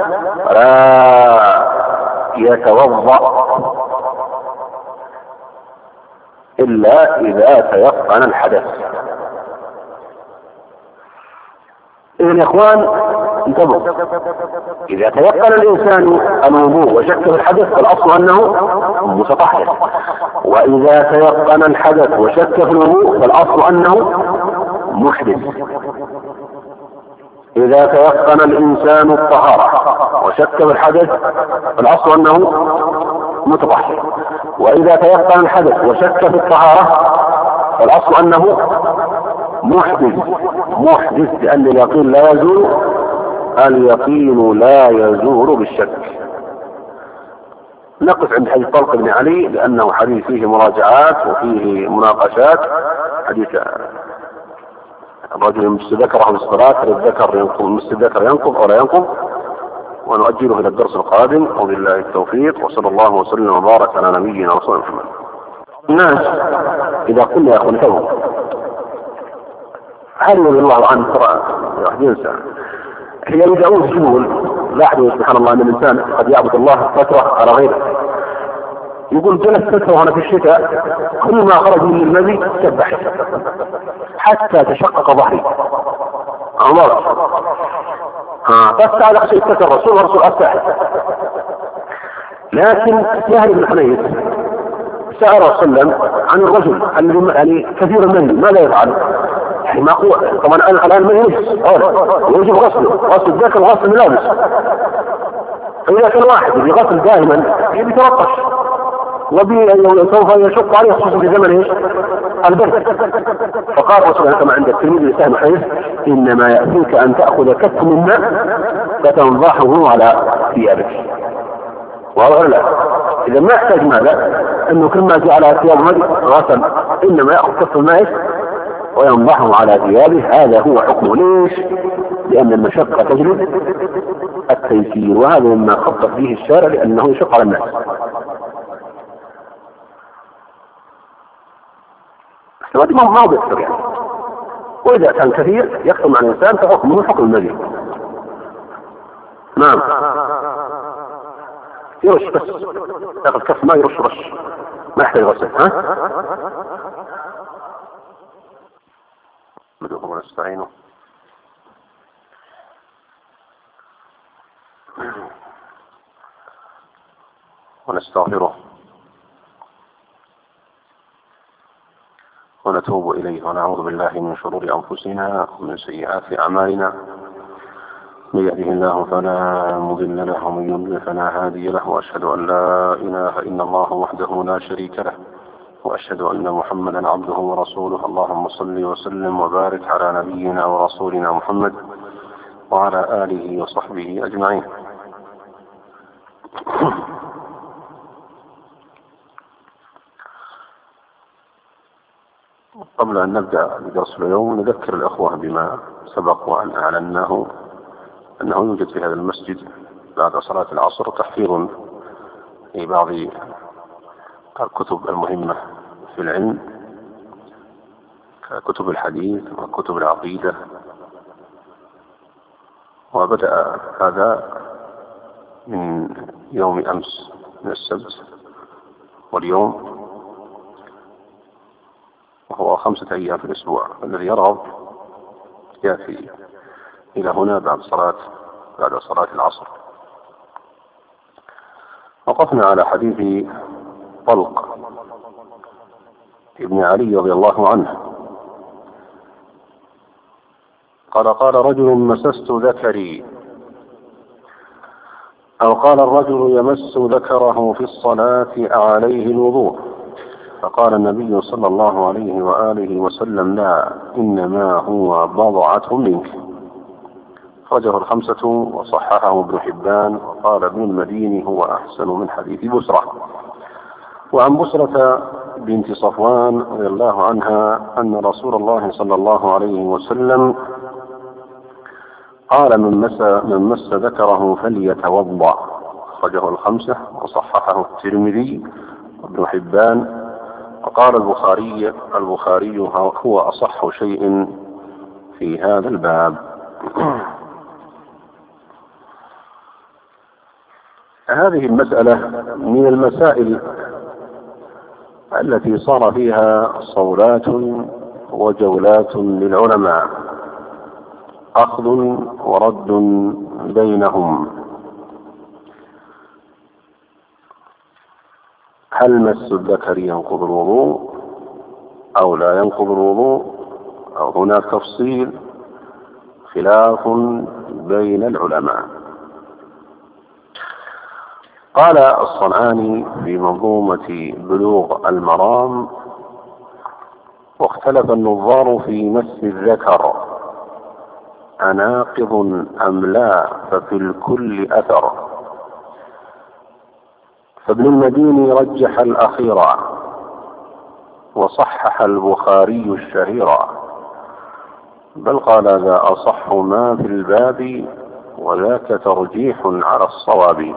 لا يتوضأ إلا إذا تيقن الحدث. إذن يا إخوان انتبهوا، إذا تيقن الإنسان الوضوء وشك في الحدث فالأصل أنه متطهر، وإذا تيقن الحدث وشك في الوضوء فالأصل أنه محدث. إذا تيقن الإنسان الطهارة وشك في الحدث فالأصل أنه متطهر، وإذا تيقن الحدث وشك في الطهارة فالأصل أنه محدث، لأن اليقين لا يزول بالشك. نقف عند حديث طلق بن علي لأنه حديث فيه مراجعات وفيه مناقشات. حديث الرجل مس ذكره في الصلاة، الذكر ينقض، مس الذكر ينقض أو لا ينقض، ونؤجله إلى الدرس القادم. وبالله التوفيق، وصلى الله وسلم وبارك على نبينا ورسولنا محمد. الناس إذا قلنا يا أخوان انتبهوا، هل رضي الله عنه ترى واحد ينسى هي يدعون الجمهور. لاحظوا سبحان الله أن الإنسان قد يعبد الله فترة على غيره. يقول جلس فترة هنا في الشتاء كل ما خرج من المذي سبح حتى تشقق ظهري عمر فاستعلق شيء الرسول والرسول أفتح. لكن سهل بن حنيف سأل رسول الله عن الرجل الذي يعني كثير منه ماذا يفعل؟ ما طبعا الآن ما يجب غسل ذاك الغسل ملابس. فإذا كان واحد يغسل دائما يترطش وسوف يشق عليه خصوصا في زمن البرد. فقال رسول الله كما عند الترمذي بسهم حديث إنما يأتيك أن تأخذ كف من ماء فتنضحه على ثيابك. واضح لا؟ إذا ما يحتاج ماذا؟ أنه كل ما جاء على ثياب غسل، إنما يأخذ كف الماء وينضحه على ثيابه. هذا هو حكمه. ليش؟ لأن المشقة تجلب التيسير، وهذا مما خطط به الشارع لأنه يشق على الناس. هذا ما بيكثر يعني، وإذا كان كثير يختم عن الإنسان فحكمه حكم النبي. نعم يرش بس، ياخذ كف ما يرش رش، ما يحتاج غسل. ندعوه ونستعينه. ونستغفره ونتوب إليه، ونعوذ بالله من شرور أنفسنا ومن سيئات أعمالنا. من يهده الله فلا مضل له ومن يضلل فلا هادي له، وأشهد أن لا إله إلا الله وحده لا شريك له، وأشهد أن محمدا عبده ورسوله. اللهم صل وسلم وبارك على نبينا ورسولنا محمد وعلى آله وصحبه أجمعين. قبل أن نبدأ بدرس اليوم نذكر الأخوة بما سبق وأن أعلناه أنه يوجد في هذا المسجد بعد صلاة العصر تحفيظ في بعض الكتب المهمة في العلم ككتب الحديث وكتب العقيدة. وبدأ هذا من يوم أمس من السبت، واليوم وهو 5 أيام في الأسبوع. الذي يرغب يأتي إلى هنا بعد صلاة العصر. وقفنا على حديث طلق ابن علي رضي الله عنه قال رجل مسست ذكري، أو قال الرجل يمس ذكره في الصلاة أعليه الوضوء؟ فقال النبي صلى الله عليه وآله وسلم: لا، إنما هو بضعة منك. خرجه 5 وصححه ابن حبان، وقال ابن المديني هو أحسن من حديث بسرة. وعن بسرة بنت صفوان رضي الله عنها أن رسول الله صلى الله عليه وسلم قال: من مس ذكره فليتوضأ. خرجه 5 وصححه الترمذي وابن حبان، وقال البخاري هو أصح شيء في هذا الباب. هذه المسألة من المسائل التي صار فيها صولات وجولات للعلماء، أخذ ورد بينهم. هل مس الذكر ينقض الوضوء أو لا ينقض الوضوء؟ أو هناك تفصيل خلاف بين العلماء. قال الصنعاني في منظومة بلوغ المرام: واختلف النظار في مس الذكر أناقض أم لا، ففي الكل أثر. فابن المديني رجح الأخير، وصحح البخاري الشهير، بل قال ذا أصح ما في الباب، وذاك ترجيح على الصواب.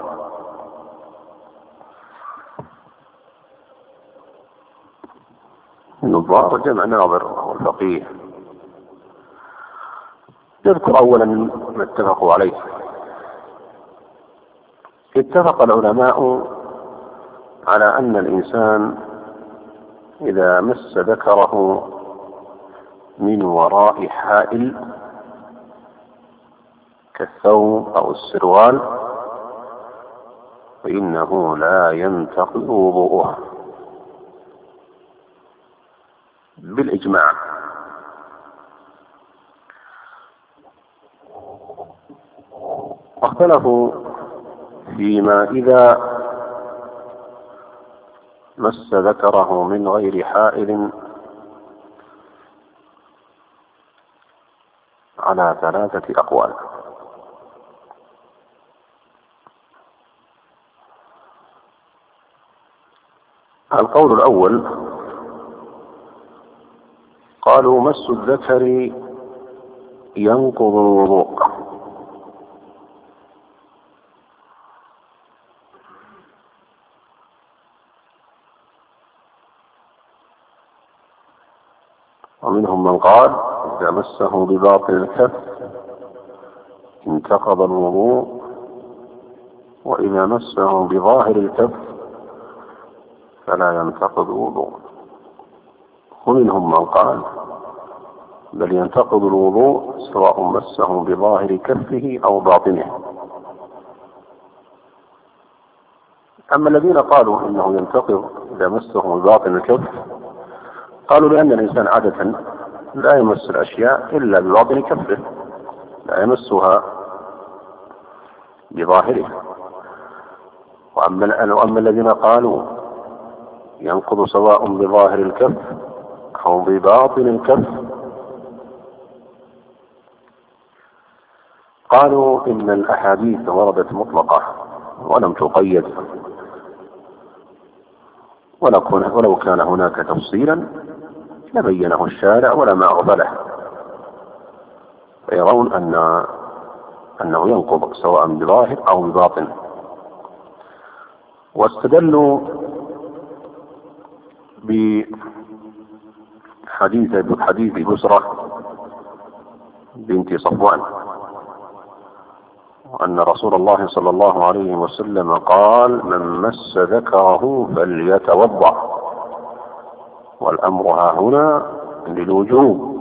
النظار جمع ناظر وهو الفقيه. نذكر أولا ما اتفقوا عليه. اتفق العلماء على أن الإنسان إذا مس ذكره من وراء حائل كالثوب أو السروال فإنه لا ينتقض وضوءه بالإجماع. واختلفوا فيما إذا مس ذكره من غير حائل على 3 أقوال. القول الأول قالوا: مس الذكر ينقض الوضوء، ومنهم من قال: إذا مسه بباطن الكف انتقض الوضوء، وإذا مسه بظاهر الكف فلا ينتقض الوضوء. ومنهم من قال: بل ينتقض الوضوء سواء مسه بظاهر كفه أو باطنه. أما الذين قالوا إنه ينتقض إذا مسه بباطن الكف قالوا لأن الإنسان عادة لا يمس الأشياء إلا بباطن كفه، لا يمسها بظاهره. وأما الذين قالوا ينقض سواء بظاهر الكف أو بباطن الكف قالوا إن الأحاديث وردت مطلقة ولم تقيد، ولو كان هناك تفصيلا لبينه الشارع ولما أغفله، فيرون أنه ينقض سواء بظاهر أو بباطن. واستدلوا بحديث بسرة بنت صفوان أن رسول الله صلى الله عليه وسلم قال: من مس ذكره فليتوضأ، والأمر ها هنا للوجوب.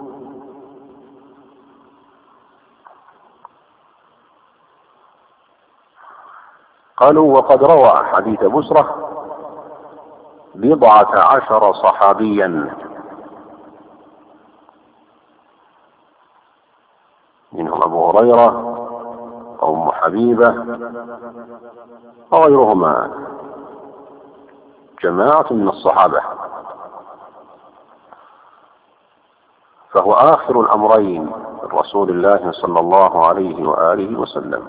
قالوا: وقد روى حديث بسرة 12 صحابيا، منهم أبو هريرة وأم حبيبة وغيرهما، جماعة من الصحابة، فهو آخر الأمرين من رسول الله صلى الله عليه وآله وسلم.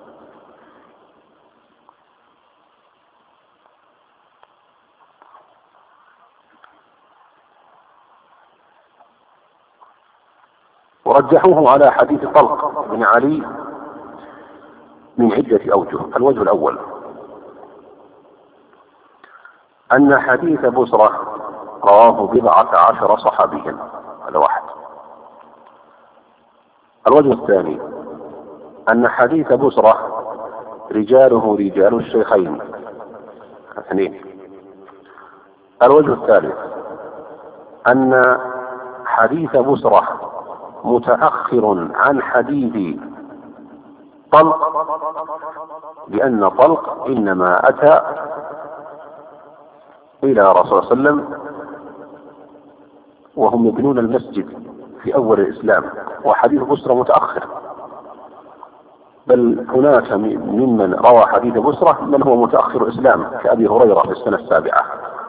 ورجحوه على حديث طلق بن علي من عدة أوجه. الوجه الأول أن حديث بسرة رواه 12 صحابيا، هذا واحد. الوجه الثاني أن حديث بسرة رجاله رجال الشيخين، اثنين. الوجه الثالث أن حديث بسرة متأخر عن حديث طلق، لأن طلق إنما أتى إلى رسول الله صلى الله عليه وسلم وهم يبنون المسجد في أول الإسلام، وحديث بسرة متأخر، بل هناك ممن روى حديث بسرة من هو متأخر الإسلام كأبي هريرة في السنة 7.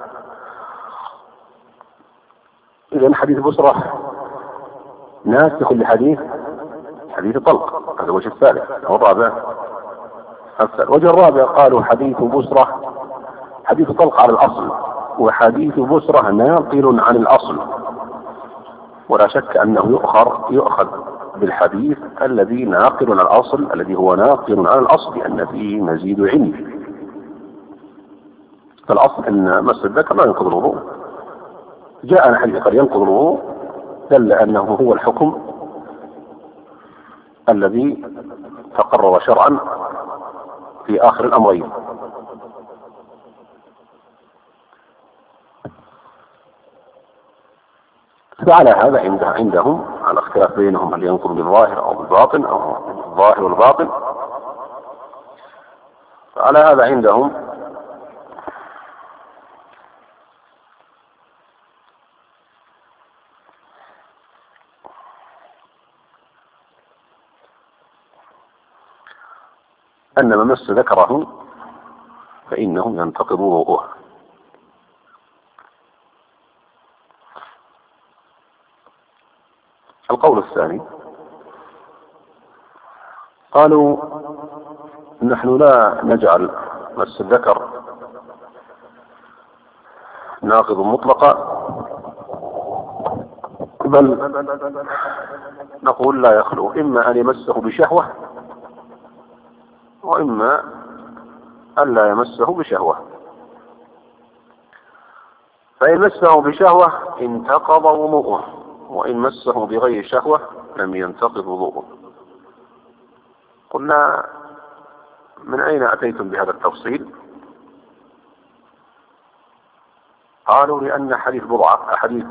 إذن حديث بسرة ناسخ لحديث طلق، هذا الوجه الثالث. والرابع الوجه الرابع قالوا حديث بسرة حديث طلق على الأصل، وحديث بسرة ناقل عن الأصل، ولا شك أنه يؤخذ بالحديث الذي ناقل عن الأصل، الذي هو ناقل عن الأصل لأن فيه مزيد علم. فالأصل أن مس الذكر لا ينقض الوضوء، جاءنا حديث قد ينقض الوضوء دل أنه هو الحكم الذي تقرر شرعا في آخر الأمرين. فعلى هذا عندهم على اختلاف بينهم هل ينقض بالظاهر أو بالباطن أو بالظاهر والباطن. فعلى هذا عندهم أن من مس ذكره فإنه ينتقض وضوءه. القول الثاني قالوا: نحن لا نجعل مس الذكر ناقض مطلقا، بل نقول لا يخلو إما أن يمسه بشهوة وإما أن لا يمسه بشهوة. فإن مسه بشهوة انتقض وضوءه، وإن مسه بغير شهوة لم ينتقض وضوءه. قلنا: من أين أتيتم بهذا التفصيل؟ قالوا: لأن حديث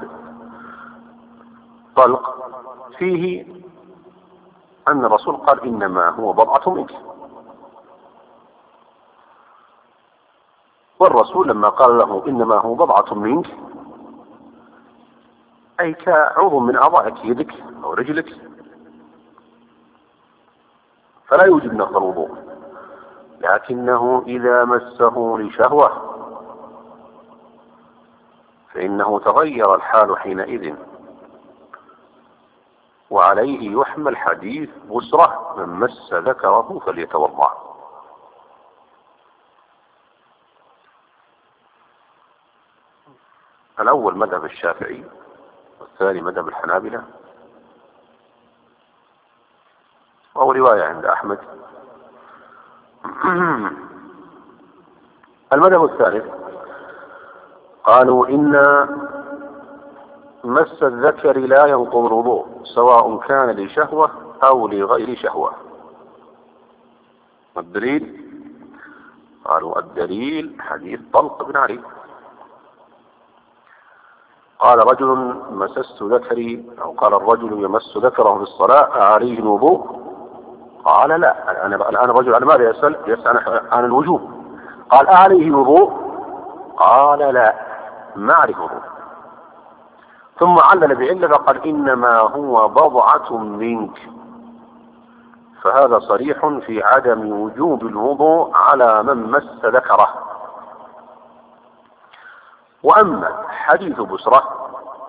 طلق فيه أن الرسول قال: إنما هو بضعة منك. والرسول لما قال له إنما هو بضعة منك أي كعضو من أعضائك، يدك أو رجلك، فلا يوجب نقض الوضوء. لكنه إذا مسه لشهوة فإنه تغير الحال حينئذ، وعليه يحمل حديث بسرة: من مس ذكره فليتوضأ. الأول مذهب الشافعي الثاني مذهب الحنابلة، أو رواية عند أحمد. المذهب الثالث قالوا إن مس الذكر لا ينقض الوضوء سواء كان لشهوة أو لغير شهوة. الدليل؟ قالوا الدليل حديث طلق بن علي قال رجل مسست ذكري، أو قال الرجل يمس ذكره في الصلاة عليه الوضوء؟ قال لا. الآن الرجل على ماذا يسأل؟ يسأل عن الوجوب. قال عليه وضوء؟ قال لا، ما عليه وضوء. ثم علل بعلة فقال إنما هو بضعة منك، فهذا صريح في عدم وجوب الوضوء على من مس ذكره. وأما حديث بسرة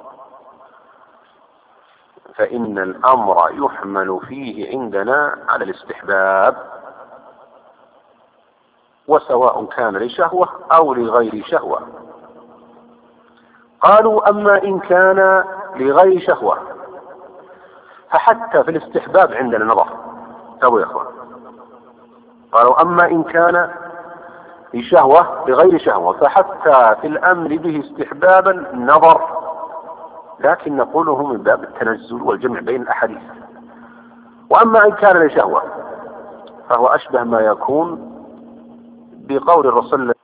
فإن الأمر يحمل فيه عندنا على الاستحباب، وسواء كان لشهوة أو لغير شهوة. قالوا أما إن كان لغير شهوة فحتى في الاستحباب عندنا نظر. أبو يا أخوان، قالوا أما إن كان لشهوة لغير شهوة فحتى في الأمر به استحبابا نظر، لكن نقوله من باب التنزل والجمع بين الأحاديث. وأما إن كان لشهوة فهو أشبه ما يكون بقول الرسول